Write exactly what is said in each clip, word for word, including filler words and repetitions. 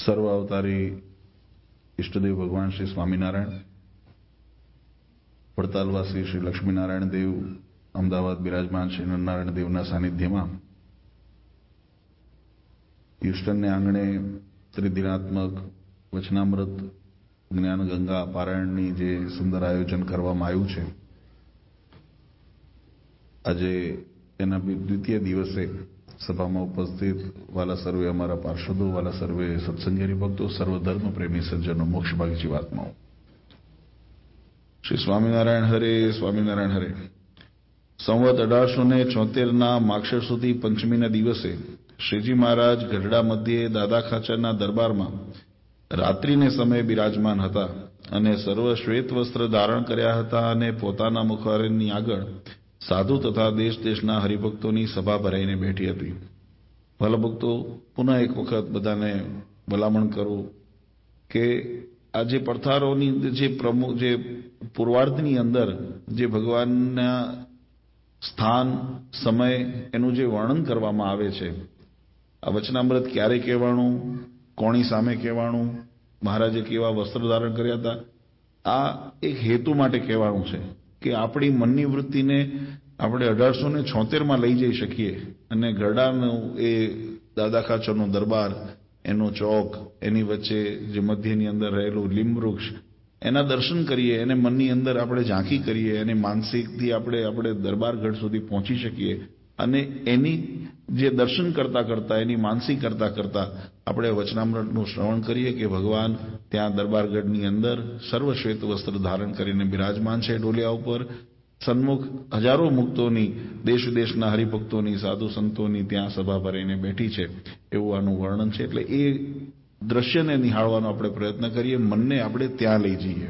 સર્વ અવતારી ઇષ્ટદેવ ભગવાન શ્રી સ્વામિનારાયણ, વડતાલવાસી શ્રી લક્ષ્મીનારાયણ દેવ, અમદાવાદ બિરાજમાન શ્રી નરનારાયણ દેવના સાનિધ્યમાં હ્યુસ્ટનને આંગણે ત્રિદિનાત્મક વચનામૃત જ્ઞાન ગંગા પારાયણની જે સુંદર આયોજન કરવામાં આવ્યું છે, આજે એના દ્વિતીય દિવસે સભામાં ઉપસ્થિત વાલા સર્વે અમારા પાર્ષદો, વાલા સર્વે સત્સંગી હરિભક્તો, સર્વધર્મ પ્રેમી સજ્જનો, મોક્ષભાગી જીવાત્માઓ, શ્રી સ્વામિનારાયણ હરે, સ્વામિનારાયણ હરે. સંવત અઢારસો ને છોતેરના માક્ષર સુધી પંચમીના દિવસે શ્રીજી મહારાજ ગઢડા મધ્યે દાદા ખાચરના દરબારમાં રાત્રિને સમયે બિરાજમાન હતા અને સર્વ શ્વેત વસ્ત્ર ધારણ કર્યા હતા અને પોતાના મુખારની આગળ સાધુ તથા દેશ દેશના હરિભક્તોની સભા ભરાઈને બેઠી હતી. ભલા ભક્તો, પુનઃ એક વખત બધાને ભલામણ કરું કે આ જે પડથારોની જે પ્રમુખ જે પૂર્વાર્ધની અંદર જે ભગવાનના સ્થાન, સમય, એનું જે વર્ણન કરવામાં આવે છે, આ વચનામૃત ક્યારે કહેવાનું, કોની સામે કહેવાનું, મહારાજે કેવા વસ્ત્ર ધારણ કર્યા હતા, આ એક હેતુ માટે કહેવાનું છે કે આપણી મનની વૃત્તિને આપણે અઢારસો ને છોતેરમાં લઈ જઈ શકીએ અને ગરડાનું એ દાદા ખાચરનો દરબાર, એનો ચોક, એની વચ્ચે જે મધ્યની અંદર રહેલું લીમવૃક્ષ, એના દર્શન કરીએ, એને મનની અંદર આપણે ઝાંખી કરીએ અને માનસિકથી આપણે આપણે દરબારગઢ સુધી પહોંચી શકીએ અને એની જે દર્શન કરતા કરતા, એની માનસી કરતા કરતા આપણે વચનામૃતનું શ્રવણ કરીએ કે ભગવાન ત્યાં દરબારગઢની અંદર સર્વશ્વેત વસ્ત્ર ધારણ કરીને બિરાજમાન છે. ડોલિયા ઉપર સન્મુખ હજારો મુક્તોની, દેશ વિદેશના હરિભક્તોની, સાધુ સંતોની ત્યાં સભા ભરાઈને બેઠી છે, એવું આનું વર્ણન છે. એટલે એ દ્રશ્યને નિહાળવાનો આપણે પ્રયત્ન કરીએ, મનને આપણે ત્યાં લઈ જઈએ.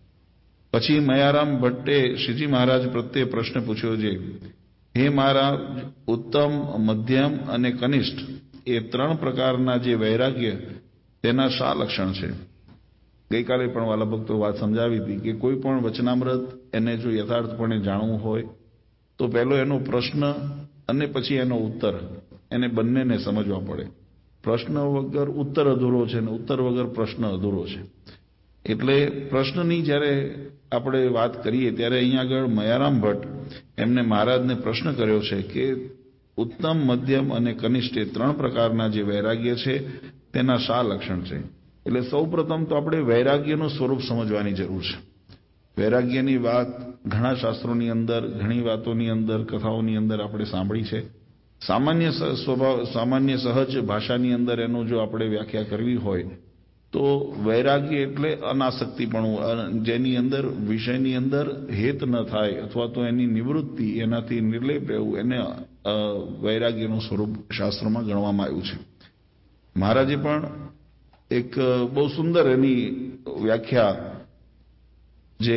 પછી મયારામ ભટ્ટે શ્રીજી મહારાજ પ્રત્યે પ્રશ્ન પૂછ્યો છે, હે મહારાજ, ઉત્તમ, મધ્યમ અને કનિષ્ઠ એ ત્રણ પ્રકારના જે વૈરાગ્ય, તેના શા લક્ષણ છે? ગઈકાલે પણ વાલા ભક્તો વાત સમજાવી હતી કે કોઈ પણ વચનામૃત એને જો યથાર્થપણે જાણવું હોય તો પહેલો એનો પ્રશ્ન અને પછી એનો ઉત્તર, એને બંનેને સમજવા પડે. પ્રશ્ન વગર ઉત્તર અધૂરો છે ને ઉત્તર વગર પ્રશ્ન અધૂરો છે. એટલે પ્રશ્નની જ્યારે આપણે વાત કરીએ ત્યારે અહીંયા આગળ મયારામ ભટ્ટ એમને મહારાજને પ્રશ્ન કર્યો છે કે ઉત્તમ, મધ્યમ અને કનિષ્ઠ એ ત્રણ પ્રકારના જે વૈરાગ્ય છે તેના શા લક્ષણ છે? એટલે સૌ પ્રથમ તો આપણે વૈરાગ્યનું સ્વરૂપ સમજવાની જરૂર છે. વૈરાગ્યની વાત ઘણા શાસ્ત્રોની અંદર, ઘણી વાતોની અંદર, કથાઓની અંદર આપણે સાંભળી છે. સામાન્ય સ્વભાવ, સામાન્ય સહજ ભાષાની અંદર એનું જો આપણે વ્યાખ્યા કરવી હોય તો વૈરાગ્ય એટલે અનાસક્તિપણું, જેની અંદર વિષયની અંદર હેત ન થાય અથવા તો એની નિવૃત્તિ, એનાથી નિર્લેપ રહેવું, એને વૈરાગ્યનું સ્વરૂપ શાસ્ત્રોમાં ગણવામાં આવ્યું છે. મહારાજે પણ એક બહુ સુંદર એની વ્યાખ્યા જે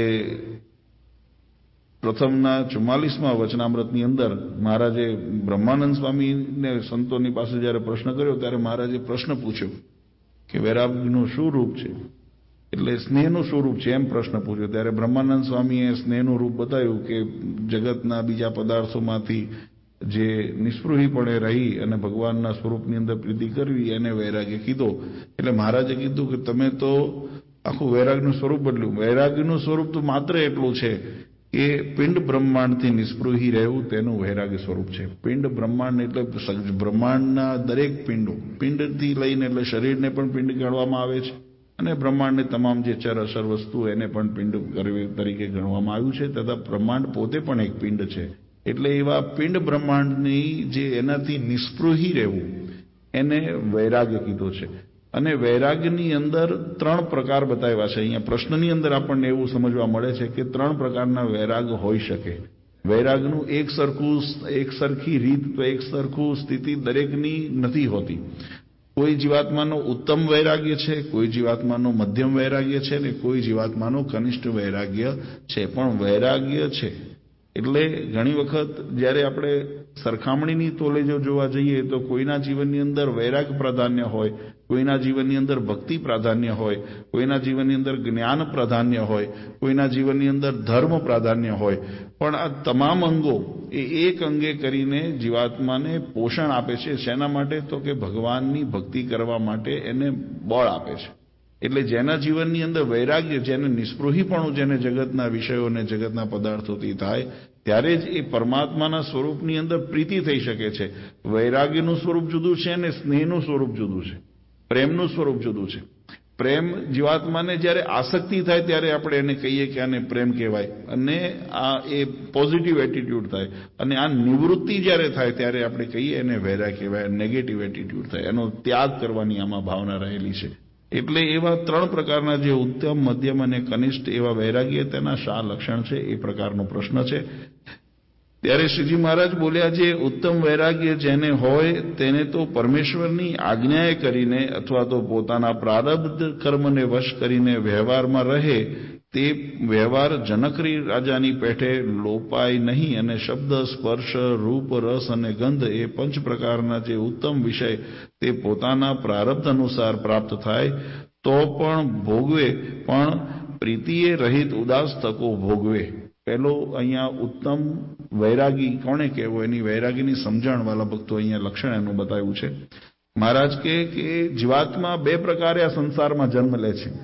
પ્રથમના ચુમ્માલીસમાં વચનામૃતની અંદર મહારાજે બ્રહ્માનંદ સ્વામીને સંતોની પાસે જ્યારે પ્રશ્ન કર્યો ત્યારે મહારાજે પ્રશ્ન પૂછ્યો કે વૈરાગ્યનું શું રૂપ છે? એટલે સ્નેહનું શું રૂપ છે એમ પ્રશ્ન પૂછ્યો. ત્યારે બ્રહ્માનંદ સ્વામીએ સ્નેહનું રૂપ બતાવ્યું કે જગતના બીજા પદાર્થોમાંથી જે નિસ્પૃહીપણે રહી અને ભગવાનના સ્વરૂપની અંદર પ્રીતિ કરવી, એને વૈરાગ્ય કીધો. એટલે મહારાજે કીધું કે તમે તો આખું વૈરાગ્યનું સ્વરૂપ બદલ્યું. વૈરાગ્યનું સ્વરૂપ તો માત્ર એટલું છે કે પિંડ બ્રહ્માંડથી નિસ્પૃહી રહેવું, તેનું વૈરાગ્ય સ્વરૂપ છે. પિંડ બ્રહ્માંડ એટલે બ્રહ્માંડના દરેક પિંડો, પિંડથી લઈને એટલે શરીરને પણ પિંડ ગણવામાં આવે છે અને બ્રહ્માંડની તમામ જે ચર અસર વસ્તુ એને પણ પિંડ તરીકે ગણવામાં આવ્યું છે, તથા બ્રહ્માંડ પોતે પણ એક પિંડ છે. એટલે એવા પિંડ બ્રહ્માંડની જે એનાથી નિસ્પૃહી રહેવું, એને વૈરાગ્ય કીધો છે. અને વૈરાગ્યની અંદર ત્રણ પ્રકાર બતાવ્યા છે. અહીંયા પ્રશ્નની અંદર આપણને એવું સમજવા મળે છે કે ત્રણ પ્રકારના વૈરાગ હોઈ શકે. વૈરાગનું એક સરખું, એક સરખી રીત, એક સરખું સ્થિતિ દરેકની નથી હોતી. કોઈ જીવાત્માનો ઉત્તમ વૈરાગ્ય છે, કોઈ જીવાત્માનો મધ્યમ વૈરાગ્ય છે ને કોઈ જીવાત્માનો કનિષ્ઠ વૈરાગ્ય છે. પણ વૈરાગ્ય છે એટલે ઘણી વખત જ્યારે આપણે સરખામણીની તોલે જો જોવા જઈએ તો કોઈના જીવનની અંદર વૈરાગ પ્રાધાન્ય હોય, કોઈના જીવનની અંદર ભક્તિ પ્રાધાન્ય હોય, કોઈના જીવનની અંદર જ્ઞાન પ્રાધાન્ય હોય, કોઈના જીવનની અંદર ધર્મ પ્રાધાન્ય હોય, પણ આ તમામ અંગો એ એક અંગે કરીને જીવાત્માને પોષણ આપે છે. શેના માટે? તો કે ભગવાનની ભક્તિ કરવા માટે એને બળ આપે છે. એટલે જેના જીવનની અંદર વૈરાગ્ય, જેને નિસ્પૃહીપણું જેને જગતના વિષયો અને જગતના પદાર્થોથી થાય, ત્યારે જ એ પરમાત્માના સ્વરૂપની અંદર પ્રીતિ થઈ શકે છે. વૈરાગ્યનું સ્વરૂપ જુદું છે અને સ્નેહનું સ્વરૂપ જુદું છે, પ્રેમનું સ્વરૂપ જુદું છે. પ્રેમ જીવાત્માને જ્યારે આસક્તિ થાય ત્યારે આપણે એને કહીએ કે આને પ્રેમ કહેવાય, અને આ એ પોઝિટિવ એટીટ્યુડ થાય. અને આ નિવૃત્તિ જ્યારે થાય ત્યારે આપણે કહીએ એને વૈરાગ કહેવાય, નેગેટિવ એટીટ્યુડ થાય, એનો ત્યાગ કરવાની આમાં ભાવના રહેલી છે. એટલે એવા ત્રણ પ્રકારના જે ઉત્તમ, મધ્યમ અને કનિષ્ઠ એવા વૈરાગ્ય તેના શા લક્ષણ છે એ પ્રકારનો પ્રશ્ન છે. ત્યારે શ્રીજી મહારાજ બોલ્યા, જે ઉત્તમ વૈરાગ્ય જેને હોય તેને તો પરમેશ્વરની આજ્ઞાએ કરીને અથવા તો પોતાના પ્રારબ્ધ કર્મને વશ કરીને વ્યવહારમાં રહે, તે વ્યવહાર જનકરી રાજાની પેઠે લોપાય નહીં, અને શબ્દ, સ્પર્શ, રૂપ, રસ અને ગંધ એ પંચ પ્રકારના જે ઉત્તમ વિષય તે પોતાના પ્રારબ્ધ અનુસાર પ્રાપ્ત થાય તો પણ ભોગવે, પણ પ્રીતિએ રહિત ઉદાસ તકો ભોગવે. પહેલો અહીંયા ઉત્તમ વૈરાગી કોને કહેવો એની વૈરાગીની સમજણ વાલા ભક્તો અહીંયા લક્ષણ એનું બતાવ્યું છે. મહારાજ કહે કે જીવાત્મા બે પ્રકારે આ સંસારમાં જન્મ લે છે.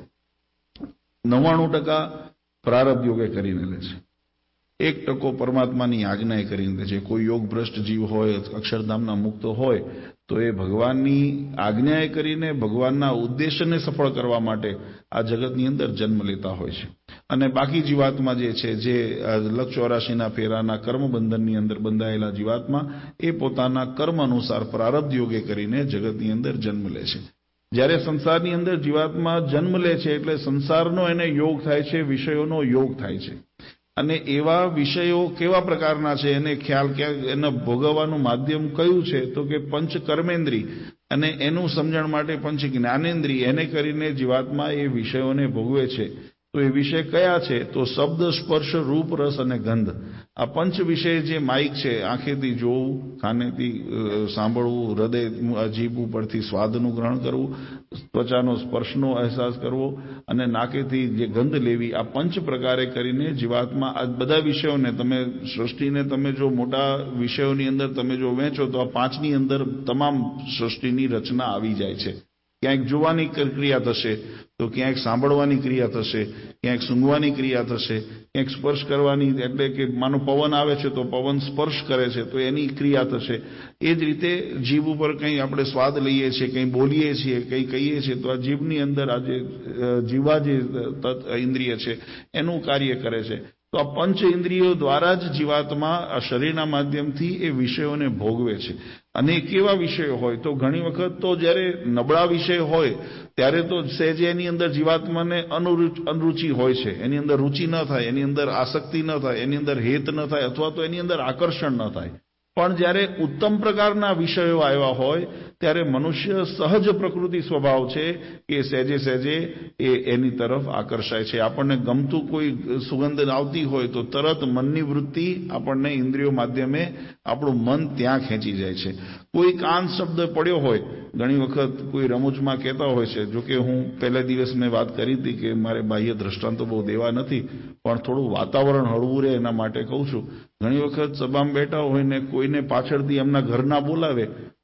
નવ્વાણું ટકા પ્રારબ્ધ યોગે કરીને લે છે, એક ટકો પરમાત્માની આજ્ઞાએ કરીને લે છે. કોઈ યોગ ભ્રષ્ટ જીવ હોય, અક્ષરધામના મુક્ત હોય, તો એ ભગવાનની આજ્ઞાએ કરીને ભગવાનના ઉદ્દેશ્યને સફળ કરવા માટે આ જગતની અંદર જન્મ લેતા હોય છે. અને બાકી જીવાત્મા જે છે, જે લક્ષ ચોરાશીના ફેરાના કર્મબંધનની અંદર બંધાયેલા જીવાત્મા, એ પોતાના કર્મ અનુસાર પ્રારબ્ધ યોગે કરીને જગતની અંદર જન્મ લે છે. જ્યારે સંસારની અંદર જીવાત્મા જન્મ લે છે એટલે સંસારનો એને યોગ થાય છે, વિષયોનો યોગ થાય છે. અને એવા વિષયો કેવા પ્રકારના છે એને ખ્યાલ, ક્યાં એના ભોગવવાનું માધ્યમ કયું છે? તો કે પંચ કર્મેન્દ્રી અને એનું સમજણ માટે પંચ જ્ઞાનેન્દ્રી, એને કરીને જીવાત્મા એ વિષયોને ભોગવે છે. તો એ વિષય કયા છે? તો શબ્દ, સ્પર્શ, રૂપ, રસ અને ગંધ. આ પંચ વિષય જે માઇક છે, આંખેથી જોવું, કાનેથી સાંભળવું, હૃદય જીભ ઉપરથી સ્વાદનું ગ્રહણ કરવું, ત્વચાનો સ્પર્શનો અહેસાસ કરવો અને નાકેથી જે ગંધ લેવી, આ પંચ પ્રકારે કરીને જીવાત્મા આ બધા વિષયોને, તમે સૃષ્ટિને તમે જો મોટા વિષયોની અંદર તમે જો વહેંચો તો આ પાંચની અંદર તમામ સૃષ્ટિની રચના આવી જાય છે. ક્યાંક જોવાની ક્રિયા થશે, તો ક્યાંક સાંભળવાની ક્રિયા થશે, ક્યાંક સૂંઘવાની ક્રિયા થશે, ક્યાંક સ્પર્શ કરવાની, એટલે કે માનો પવન આવે છે તો પવન સ્પર્શ કરે છે તો એની ક્રિયા થશે. એ જ રીતે જીભ ઉપર કંઈ આપણે સ્વાદ લઈએ છીએ, કંઈ બોલીએ છીએ, કંઈ કહીએ છીએ, તો આ જીભની અંદર આ જે જીવા જે ઇન્દ્રિય છે એનું કાર્ય કરે છે. તો આ પંચ ઇન્દ્રિયો દ્વારા જ જીવાત્મા આ શરીરના માધ્યમથી એ વિષયોને ભોગવે છે. અને કેવા વિષયો હોય? તો ઘણી વખત તો જ્યારે નબળા વિષય હોય ત્યારે તો સહેજે એની અંદર જીવાત્માને અનુરુચિ હોય છે, એની અંદર રુચિ ન થાય, એની અંદર આસક્તિ ન થાય, એની અંદર હેત ન થાય, અથવા તો એની અંદર આકર્ષણ ન થાય. પણ જ્યારે ઉત્તમ પ્રકારના વિષયો આવ્યા હોય ત્યારે મનુષ્ય સહજ પ્રકૃતિ સ્વભાવ છે કે સહેજે સહેજે એ એની તરફ આકર્ષાય છે. આપણને ગમતું કોઈ સુગંધ આવતી હોય તો તરત મનની વૃત્તિ આપણને ઇન્દ્રિયો માધ્યમે આપણું મન ત્યાં ખેંચી જાય છે. કોઈ કાન શબ્દ પડ્યો હોય, ઘણી વખત કોઈ રમૂજમાં કહેતા હોય છે, જોકે હું પહેલા દિવસ મેં વાત કરી હતી કે મારે બાહ્ય દ્રષ્ટાંતો બહુ દેવા નથી, પણ થોડું વાતાવરણ હળવું રહે એના માટે કહું છું. ઘણી વખત સભામાં બેઠા હોય ને કોઈને પાછળથી એમના ઘરના બોલાવે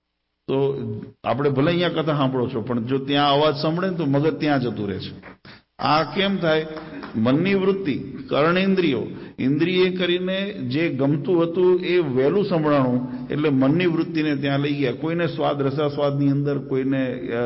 તો આપણે ભલે અહીંયા કથા સાંભળો છો, પણ જો ત્યાં અવાજ સાંભળે ને તો મગજ ત્યાં જતું રહે છે. આ કેમ થાય? મનની વૃત્તિ, કર્ણેન્દ્રિયો, ઇન્દ્રિય કરીને જે ગમતું હતું એ વહેલું સંભળાણું એટલે મનની વૃત્તિને ત્યાં લઈ ગયા. કોઈને સ્વાદ, રસાસ્વાદની અંદર કોઈને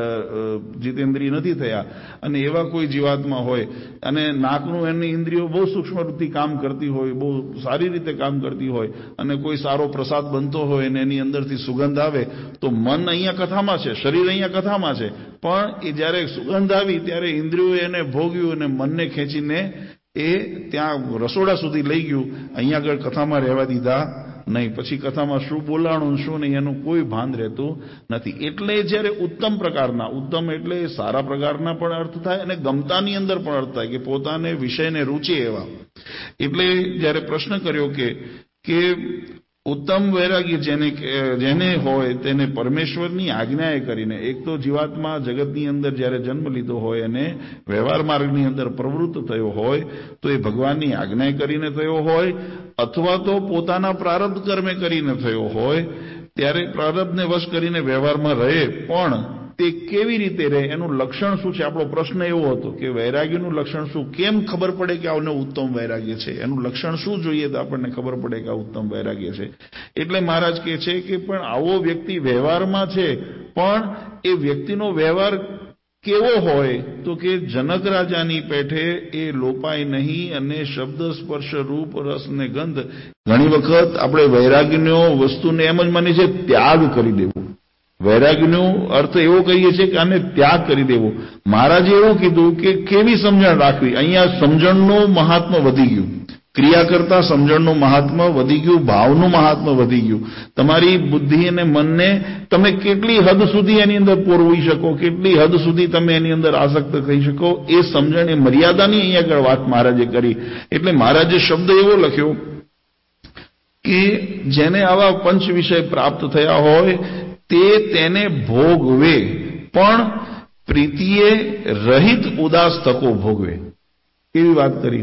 જીતેન્દ્રિય નથી થયા, અને એવા કોઈ જીવાત્મા હોય અને નાકનું એની ઇન્દ્રિયો બહુ સૂક્ષ્મ વૃત્તિ કામ કરતી હોય, બહુ સારી રીતે કામ કરતી હોય, અને કોઈ સારો પ્રસાદ બનતો હોય અને એની અંદરથી સુગંધ આવે તો મન અહીંયા કથામાં છે, શરીર અહીંયા કથામાં છે, પણ એ જ્યારે સુગંધ આવી ત્યારે ઇન્દ્રિયોએ એને ભોગ્યું અને મનને ખેંચીને એ ત્યાં રસોડા સુધી લઈ ગયું, અહીંયા આગળ કથામાં રહેવા દીધા નહીં. પછી કથામાં શું બોલાણું શું નહીં એનું કોઈ ભાન રહેતું નથી. એટલે જ્યારે ઉત્તમ પ્રકારના, ઉત્તમ એટલે સારા પ્રકારના પણ અર્થ થાય અને ગમતાની અંદર પણ અર્થ થાય કે પોતાને વિષયને રૂચે એવા. એટલે જ્યારે પ્રશ્ન કર્યો કે કે ઉત્તમ વૈરાગ્ય જેને જેને હોય તેને પરમેશ્વરની આજ્ઞાએ કરીને, એક તો જીવાત્મા જગતની અંદર જ્યારે જન્મ લીધો હોય અને વ્યવહાર માર્ગની અંદર પ્રવૃત્ત થયો હોય તો એ ભગવાનની આજ્ઞાએ કરીને થયો હોય અથવા તો પોતાના પ્રારબ્ધ કર્મે કરીને થયો હોય. ત્યારે પ્રારબ્ધને વશ કરીને વ્યવહારમાં રહે, પણ તે કેવી રીતે રહે, એનું લક્ષણ શું છે? આપણો પ્રશ્ન એવો હતો કે વૈરાગ્યનું લક્ષણ શું, કેમ ખબર પડે કે આને ઉત્તમ વૈરાગ્ય છે, એનું લક્ષણ શું જોઈએ તો આપણને ખબર પડે કે આ ઉત્તમ વૈરાગ્ય છે. એટલે મહારાજ કહે છે કે પણ આવો વ્યક્તિ વ્યવહારમાં છે, પણ એ વ્યક્તિનો વ્યવહાર કેવો હોય તો કે જનક રાજાની પેઠે એ લોપાય નહીં અને શબ્દ સ્પર્શ રૂપ રસ ને ગંધ. ઘણી વખત આપણે વૈરાગ્યનો વસ્તુને એમ જ માની છે ત્યાગ કરી દેવું. વૈરાગ્યનો અર્થ એવો કહીએ છીએ કે આને ત્યાગ કરી દેવો. મહારાજે એવું કીધું કે કેવી સમજણ રાખવી. અહીંયા સમજણનું મહાત્મ્ય વધી ગયું, ક્રિયા કરતા સમજણનું મહાત્મ્ય વધી ગયું, ભાવનું મહાત્મ્ય વધી ગયું. તમારી બુદ્ધિ અને મનને તમે કેટલી હદ સુધી એની અંદર પોરવી શકો, કેટલી હદ સુધી તમે એની અંદર આસક્ત થઈ શકો, એ સમજણ, એ મર્યાદાની અહીંયા આગળ વાત મહારાજે કરી. એટલે મહારાજે શબ્દ એવો લખ્યો કે જેને આવા પંચ વિષય પ્રાપ્ત થયા હોય તે તેને ભોગવે, પણ પ્રીતિએ રહિત ઉદાસ તકો ભોગવે. કેવી વાત કરી.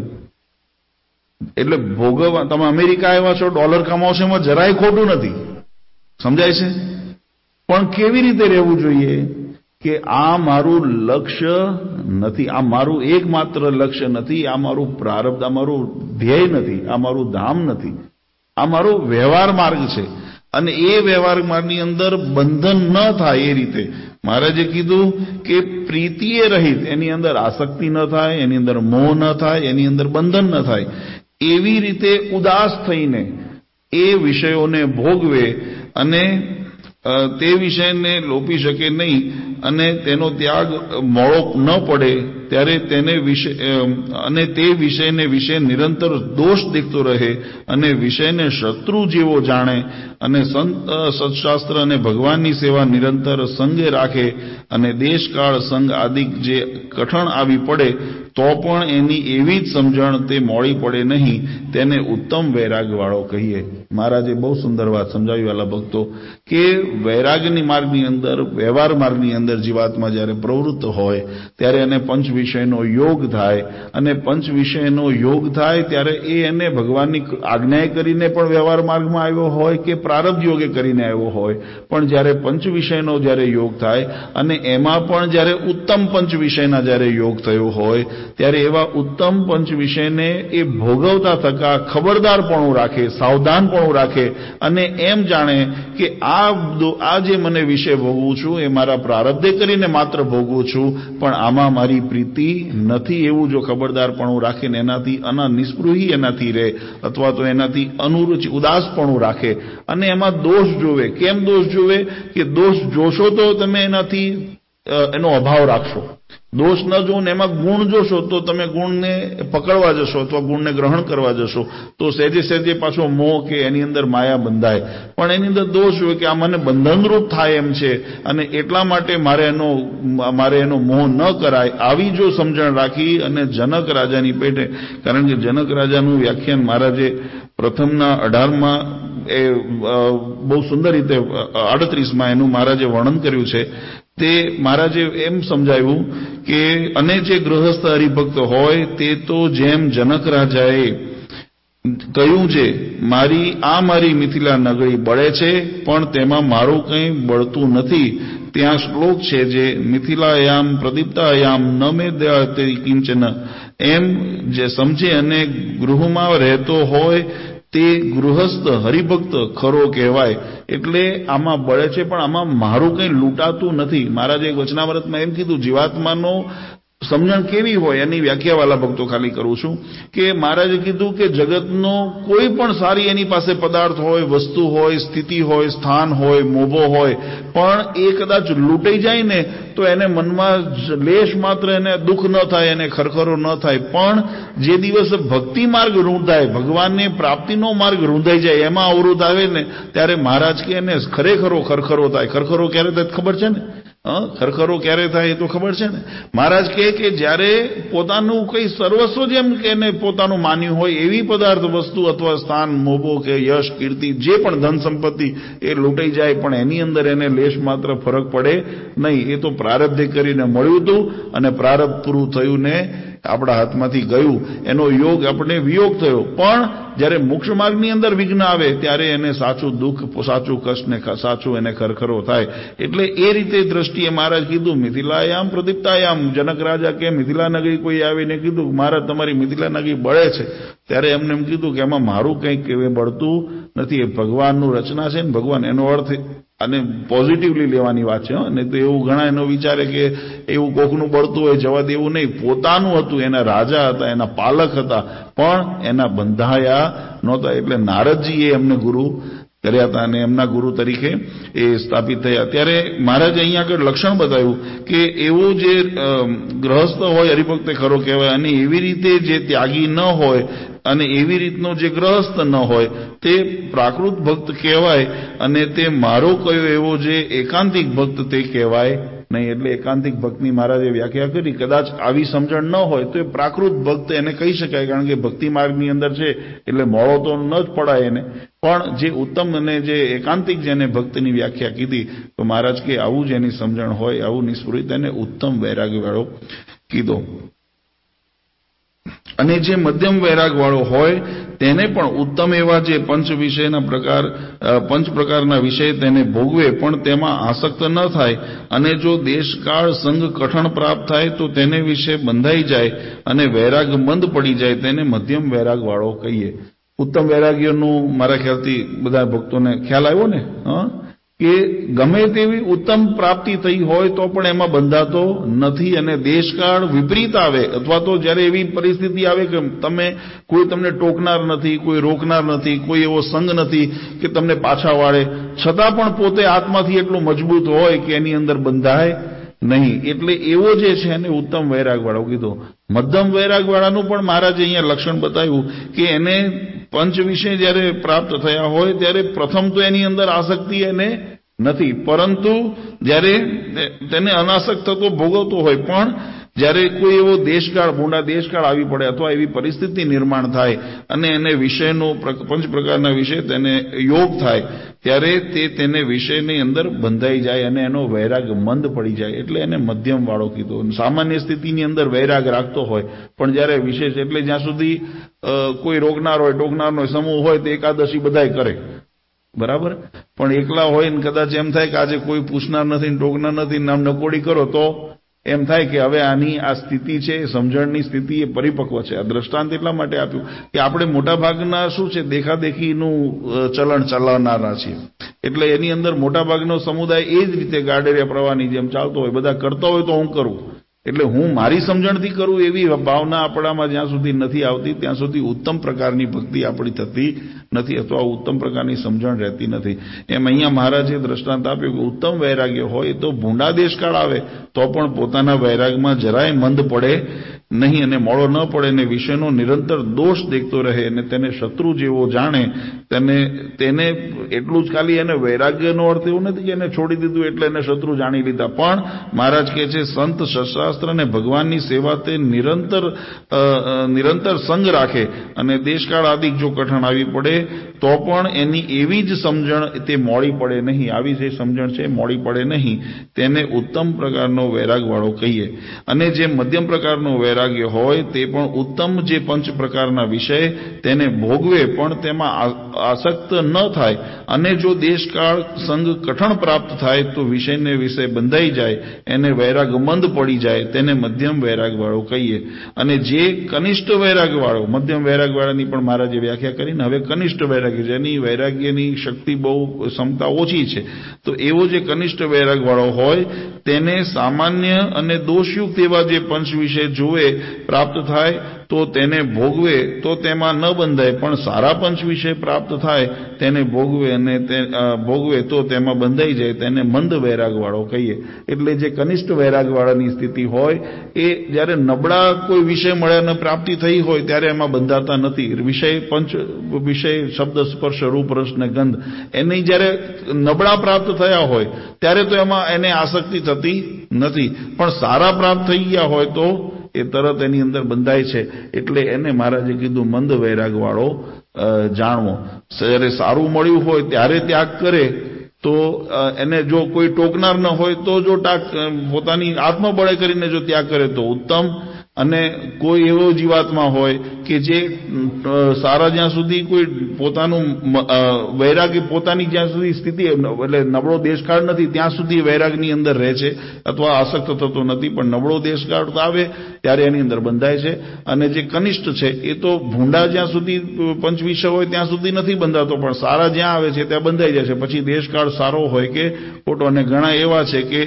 એટલે ભોગવવા, તમે અમેરિકા આવ્યા છો, ડોલર કમાવશો, એમાં જરાય ખોટું નથી, સમજાય છે. પણ કેવી રીતે રહેવું જોઈએ કે આ મારું લક્ષ્ય નથી, આ મારું એકમાત્ર લક્ષ્ય નથી, આ મારું પ્રારબ્ધ, આ મારું ધ્યેય નથી, આ મારું ધામ નથી, આ મારો વ્યવહાર માર્ગ છે. અને એ વ્યવહાર માર્ગની અંદર બંધન ન થાય એ રીતે મહારાજે કીધું કે પ્રીતિએ રહિત, એની અંદર આસક્તિ ન થાય, એની અંદર મોહ ન થાય, એની અંદર બંધન ન થાય, એવી રીતે ઉદાસ થઈને એ વિષયોને ભોગવે અને તે વિષયને લોપી શકે નહીં અને તેનો ત્યાગ મોળો ન પડે, ત્યારે તેને વિષય અને તે વિષયને વિશે નિરંતર દોષ દેખતો રહે અને વિષયને શત્રુ જેવો જાણે અને સંત સત્શાસ્ત્ર અને ભગવાનની સેવા નિરંતર સંગે રાખે અને દેશકાળ સંગ આદિ જે કઠણ આવી પડે તો પણ એની એવી જ સમજણ તે મોડી પડે નહીં, તેને ઉત્તમ વૈરાગ્યવાળો કહીએ. મહારાજે બહુ સુંદર વાત સમજાવી વાલા ભક્તો કે વૈરાગ્યની માર્ગની અંદર, વ્યવહાર માર્ગની અંદર જીવાત્મા જ્યારે પ્રવૃત્ત હોય ત્યારે એને પંચ વિષયનો યોગ થાય અને પંચ વિષયનો યોગ થાય ત્યારે એ એને ભગવાનની આજ્ઞાએ કરીને પણ વ્યવહાર માર્ગમાં આવ્યો હોય કે પ્રારબ્ધ યોગે કરીને આવ્યો હોય, પણ જ્યારે પંચ વિષયનો જ્યારે યોગ થાય અને એમાં પણ જ્યારે ઉત્તમ પંચ વિષયના જ્યારે યોગ થયો હોય ત્યારે એવા ઉત્તમ પંચ વિષયને એ ભોગવતા થકા ખબરદારપણું રાખે, સાવધાનપણું રાખે અને એમ જાણે કે આ આ જે મને વિષય ભોગવું છું એ મારા પ્રારબ્ધે કરીને માત્ર ભોગવું છું, પણ આમાં મારી પ્રીતિ નથી, એવું જો ખબરદારપણું રાખીને એનાથી અના નિસ્પૃહી એનાથી રહે અથવા તો એનાથી અનુરુચિ ઉદાસપણું રાખે અને એમાં દોષ જોવે. કેમ દોષ જોવે કે દોષ જોશો તો તમે એનાથી એનો અભાવ રાખશો, દોષ ન જો ને એમાં ગુણ જોશો તો તમે ગુણને પકડવા જશો અથવા ગુણને ગ્રહણ કરવા જશો તો સહેજે સહેજે પાછો મોહ કે એની અંદર માયા બંધાય. પણ એની અંદર દોષ હોય કે આ મને બંધનરૂપ થાય એમ છે અને એટલા માટે મારે એનો મારે એનો મોહ ન કરાય, આવી જો સમજણ રાખી અને જનક રાજાની પેટે, કારણ કે જનક રાજાનું વ્યાખ્યાન મહારાજે પ્રથમના અઢારમાં એ બહુ સુંદર રીતે આડત્રીસમાં એનું મહારાજે વર્ણન કર્યું છે. તે મહારાજે એમ સમજાવ્યું કે અને જે ગૃહસ્થ હરિભક્ત હોય તે તો જેમ જનક રાજાએ કહ્યું છે, મારી આ મારી મિથિલા નગરી બળે છે પણ તેમાં મારું કંઈ બળતું નથી. ત્યાં શ્લોક છે જે મિથિલાયામ પ્રદીપ્તાયામ ન મે દયાતે કિંચન, એમ જે સમજે અને ગૃહમાં રહેતો હોય તે ગૃહસ્થ હરિભક્ત ખરો કહેવાય. એટલે આમાં બળે છે પણ આમાં મારું કંઈ લૂંટાતું નથી. મહારાજે વચનામૃતમાં એમ કીધું, જીવાત્માનો સમજણ કેવી હોય એની વ્યાખ્યા વાલા ભક્તો ખાલી કરું છું કે મહારાજે કીધું કે જગતનો કોઈ પણ સારી એની પાસે પદાર્થ હોય, વસ્તુ હોય, સ્થિતિ હોય, સ્થાન હોય, મોભો હોય, પણ એ કદાચ લૂંટાઈ જાય ને તો એને મનમાં લેશ માત્ર એને દુઃખ ન થાય, એને ખરખરો ન થાય. પણ જે દિવસે ભક્તિ માર્ગ રૂંધાય, ભગવાનની પ્રાપ્તિનો માર્ગ રૂંધાઈ જાય, એમાં અવરોધ આવે ને ત્યારે મહારાજ કે એને ખરેખરો ખરખરો થાય. ખરખરો ક્યારે થાય ખબર છે ને? ખરખરો ક્યારે થાય એ તો ખબર છે ને? મહારાજ કહે કે જ્યારે પોતાનું કઈ સર્વસ્વ જેમ કે એને પોતાનું માન્યું હોય એવી પદાર્થ વસ્તુ અથવા સ્થાન, મોભો કે યશ, કીર્તિ, જે પણ ધન સંપત્તિ એ લૂંટાઈ જાય પણ એની અંદર એને લેશ માત્ર ફરક પડે નહીં. એ તો પ્રારબ્ધે કરીને મળ્યું હતું અને પ્રારબ્ધ પૂરું થયું ને આપણા હાથમાંથી ગયું, એનો યોગ આપણે વિયોગ થયો. પણ જ્યારે મોક્ષ માર્ગની અંદર વિઘ્ન આવે ત્યારે એને સાચું દુઃખ, સાચું કષ્ટ ને સાચું એને ખરખરો થાય. એટલે એ રીતે દ્રષ્ટિએ મહારાજ કીધું મિથિલાયામ પ્રદીપ્તાયામ. જનક રાજા કે મિથિલા નગરી કોઈ આવીને કીધું મહારાજ તમારી મિથિલા નગરી બળે છે, ત્યારે એમને એમ કીધું કે એમાં મારું કંઈક બળતું નથી, એ ભગવાનનું રચના છે ને ભગવાન, એનો અર્થ અને પોઝિટિવલી લેવાની વાત છે. અને તો એવું ઘણા એનો વિચારે કે એવું કોકનું બળતું હોય જવા દેવું નહીં. પોતાનું હતું, એના રાજા હતા, એના પાલક હતા, પણ એના બંધાયા નહોતા. એટલે નારદજીએ એમને ગુરુ કર્યા હતા અને એમના ગુરુ તરીકે એ સ્થાપિત થયા. ત્યારે મહારાજે અહીંયા આગળ લક્ષણ બતાવ્યું કે એવો જે ગ્રહસ્થ હોય હરિભક્ત ખરો કહેવાય, અને એવી રીતે જે ત્યાગી ન હોય અને એવી રીતનો જે ગ્રહસ્થ ન હોય તે પ્રાકૃત ભક્ત કહેવાય. અને તે મારો કયો એવો જે એકાંતિક ભક્ત તે કહેવાય નહીં. એટલે એકાંતિક ભક્તની મહારાજે વ્યાખ્યા કરી. કદાચ આવી સમજણ ન હોય તો એ પ્રાકૃત ભક્ત એને કહી શકાય, કારણ કે ભક્તિ માર્ગની અંદર છે એટલે મોડો તો ન જ પડાય એને. પણ જે ઉત્તમ અને જે એકાંતિક જેને ભક્તની વ્યાખ્યા કીધી તો મહારાજ કે આવું જેની સમજણ હોય, આવું નિસ્પૃહિત એને ઉત્તમ વૈરાગ્ય વાળો કીધો. અને જે મધ્યમ વૈરાગ વાળો હોય તેને પણ ઉત્તમ એવા જે પંચ વિષયના પ્રકાર, પંચ પ્રકારના વિષય તેને ભોગવે પણ તેમાં આસક્ત ન થાય. અને જો દેશકાળ સંગ કઠણ પ્રાપ્ત થાય તો તેને વિશે બંધાઈ જાય અને વૈરાગ મંદ પડી જાય, તેને મધ્યમ વૈરાગ વાળો કહીએ. ઉત્તમ વૈરાગ્યનું મારા ખ્યાલથી બધા ભક્તોને ખ્યાલ આવ્યો ને, હા, કે ગમે તેવી ઉત્તમ પ્રાપ્તિ થઈ હોય તો પણ એમાં બંધાતો નથી. અને દેશકાળ વિપરીત આવે અથવા તો જ્યારે એવી પરિસ્થિતિ આવે કે તમે કોઈ તમને ટોકનાર નથી, કોઈ રોકનાર નથી, કોઈ એવો સંગ નથી કે તમને પાછા વાળે, છતાં પણ પોતે આત્માથી એટલું મજબૂત હોય કે એની અંદર બંધાય નહીં. એટલે એવો જે છે એને ઉત્તમ વૈરાગ વાળો કીધો. મધ્યમ વૈરાગ વાળાનું પણ મહારાજે અહીંયા લક્ષણ બતાવ્યું કે એને પંચ વિશે જ્યારે પ્રાપ્ત થયા હોય ત્યારે પ્રથમ તો એની અંદર આસક્તિ એને નથી, પરંતુ જ્યારે તેને અનાસક્ત થતો ભોગવતો હોય, પણ જ્યારે કોઈ એવો દેશકાળ, ભૂંડા દેશકાળ આવી પડે અથવા એવી પરિસ્થિતિ નિર્માણ થાય અને એને વિષયનો પંચ પ્રકારના વિષય તેને યોગ થાય ત્યારે તે તેને વિષયની અંદર બંધાઈ જાય અને એનો વૈરાગ મંદ પડી જાય. એટલે એને મધ્યમ વાળો કીધો. સામાન્ય સ્થિતિની અંદર વૈરાગ રાખતો હોય પણ જ્યારે વિશેષ, એટલે જ્યાં સુધી કોઈ રોકનાર હોય, ટોકનારનો સમૂહ હોય તો એકાદશી બધાય કરે, બરાબર. પણ એકલા હોય ને કદાચ એમ થાય કે આજે કોઈ પૂછનાર નથી, ટોકનાર નથી, નામ નકોડી કરો તો એમ થાય કે હવે આની આ સ્થિતિ છે, સમજણની સ્થિતિ એ પરિપક્વ છે. આ દ્રષ્ટાંત એટલા માટે આપ્યું કે આપણે મોટા ભાગના શું છે દેખાદેખીનું ચલણ ચલાવનારા છીએ. એટલે એની અંદર મોટા ભાગનો સમુદાય એ જ રીતે ગાડેરિયા પ્રવાહની જેમ ચાલતો હોય, બધા કરતા હોય તો હું કરું, એટલે હું મારી સમજણથી કરું એવી ભાવના આપણામાં જ્યાં સુધી નથી આવતી ત્યાં સુધી ઉત્તમ પ્રકારની ભક્તિ આપણી થતી નથી અથવા ઉત્તમ પ્રકારની સમજણ રહેતી નથી. એમ અહીંયા મહારાજે દ્રષ્ટાંત આપ્યું કે ઉત્તમ વૈરાગ્ય હોય તો ભૂંડા દેશકાળ આવે તો પણ પોતાના વૈરાગમાં જરાય મંદ પડે નહીં અને મોડો ન પડે અને વિષયનો નિરંતર દોષ દેખતો રહે અને તેને શત્રુ જેવો જાણે. તેને તેને એટલું જ ખાલી એને વૈરાગ્યનો અર્થ એવું નથી કે એને છોડી દીધું એટલે એને શત્રુ જાણી લીધા, પણ મહારાજ કહે છે સંત શસ્ત્રાસ્ત્ર અને ભગવાનની સેવા તે નિરંતર નિરંતર સંગ રાખે અને દેશકાળ આદિ જો કઠણ આવી પડે તો પણ એની એવી જ સમજણ તે મોડી પડે નહીં. આવી જે સમજણ છે મોડી પડે નહીં, તેને ઉત્તમ પ્રકારનો વૈરાગ વાળો કહીએ. અને જે મધ્યમ પ્રકારનો વૈરાગ્ય હોય તે પણ ઉત્તમ જે પંચ પ્રકારના વિષય તેને ભોગવે પણ તેમાં આસક્ત ન થાય. અને જો દેશકાળ સંગ કઠણ પ્રાપ્ત થાય તો વિષયને વિષય બંધાઈ જાય, એને વૈરાગ મંદ પડી જાય, તેને મધ્યમ વૈરાગ વાળો કહીએ. અને જે કનિષ્ઠ વૈરાગ વાળો, મધ્યમ વૈરાગ વાળાની પણ મહારાજે વ્યાખ્યા કરીને હવે કનિષ્ઠ વૈરાગ્ય, જેની વૈરાગ્યની શક્તિ બહુ ક્ષમતા ઓછી છે, તો એવો જે કનિષ્ઠ વૈરાગ વાળો હોય તેને સામાન્ય અને દોષયુક્ત એવા જે પંચ વિષય જોવે પ્રાપ્ત થાય તો તેને ભોગવે તો તેમાં ન બંધાય, પણ સારા પંચ વિષય પ્રાપ્ત થાય તેને ભોગવે અને તે ભોગવે તો તેમાં બંધાઈ જાય, તેને મંદ વૈરાગવાળો કહીએ. એટલે જે કનિષ્ઠ વૈરાગવાળાની સ્થિતિ હોય એ જ્યારે નબળા કોઈ વિષય મળ્યાને પ્રાપ્તિ થઈ હોય ત્યારે એમાં બંધાતા નથી. વિષય પંચ વિષય શબ્દ સ્પર્શ રૂપ રસ ને ગંધ એની જ્યારે નબળા પ્રાપ્ત થયા હોય ત્યારે તો એમાં એને આસક્તિ થતી નથી, પણ સારા પ્રાપ્ત થઈ ગયા હોય તો એ તરત એની અંદર બંધાય છે. એટલે એને મહારાજે કીધું મંદ વૈરાગ વાળો જાણવો. જ્યારે સારું મળ્યું હોય ત્યારે ત્યાગ કરે તો એને જો કોઈ ટોકનાર ન હોય તો જો ટાક પોતાની આત્મબળે કરીને જો ત્યાગ કરે તો ઉત્તમ. અને કોઈ એવો જીવાત્મા હોય કે જે સારા જ્યાં સુધી કોઈ પોતાનું વૈરાગ્ય પોતાની જ્યાં સુધી સ્થિતિ એટલે નબળો દેશકાળ નથી ત્યાં સુધી વૈરાગની અંદર રહે છે અથવા આસક્ત થતો નથી, પણ નબળો દેશકાળ આવે ત્યારે એની અંદર બંધાય છે. અને જે કનિષ્ઠ છે એ તો ભૂંડા જ્યાં સુધી પંચવિષય હોય ત્યાં સુધી નથી બંધાતો, પણ સારા જ્યાં આવે છે ત્યાં બંધાઈ જાય છે. પછી દેશકાળ સારો હોય કે ખોટો, અને ઘણા એવા છે કે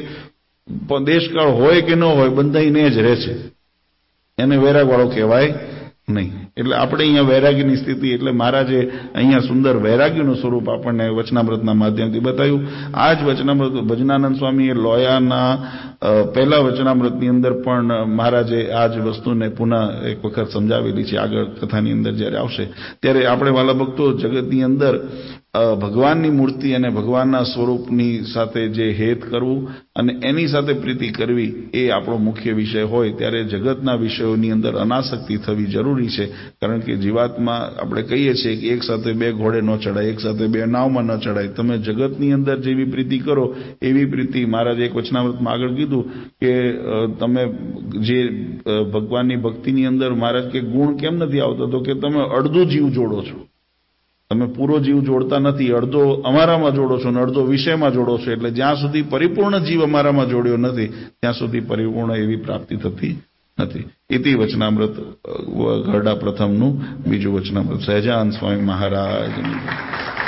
દેશકાળ હોય કે ન હોય બંધાઈને જ રહે છે, એને વૈરાગવાળો કહેવાય નહીં. એટલે આપણે અહીંયા વૈરાગ્યની સ્થિતિ એટલે મહારાજે અહીંયા સુંદર વૈરાગ્યનું સ્વરૂપ આપણને વચનામૃતના માધ્યમથી બતાવ્યું. આ જ વચનામૃત ભજનાનંદ સ્વામીએ લોયાના પહેલા વચનામૃતની અંદર પણ મહારાજે આ જ વસ્તુને પુનઃ એક વખત સમજાવેલી છે. આગળ કથાની અંદર જ્યારે આવશે ત્યારે આપણે વાલા ભક્તો જગતની અંદર ભગવાનની મૂર્તિ અને ભગવાનના સ્વરૂપની સાથે જે હેત કરવું અને એની સાથે પ્રીતિ કરવી એ આપણો મુખ્ય વિષય હોય ત્યારે જગતના વિષયોની અંદર અનાસક્તિ થવી જરૂરી છે. કારણ કે જીવાતમાં આપણે કહીએ છીએ કે એક સાથે બે ઘોડે ન ચડાય, એક સાથે બે નાવમાં ન ચડાય. તમે જગતની અંદર જેવી પ્રીતિ કરો એવી પ્રીતિ મહારાજે એક વચનામૃતમાં આગળ કીધું કે તમે જે ભગવાનની ભક્તિની અંદર મહારાજ કે ગુણ કેમ નથી આવતો, તો કે તમે અડધો જીવ જોડો છો, તમે પૂરો જીવ જોડતા નથી, અડધો અમારામાં જોડો છો ને અડધો વિષયમાં જોડો છો. એટલે જ્યાં સુધી પરિપૂર્ણ જીવ અમારામાં જોડ્યો નથી ત્યાં સુધી પરિપૂર્ણ એવી પ્રાપ્તિ થતી નથી. ઇતિ વચનામૃત ગરડા પ્રથમનું બીજું વચનામૃત. સહજાનંદ સ્વામી મહારાજની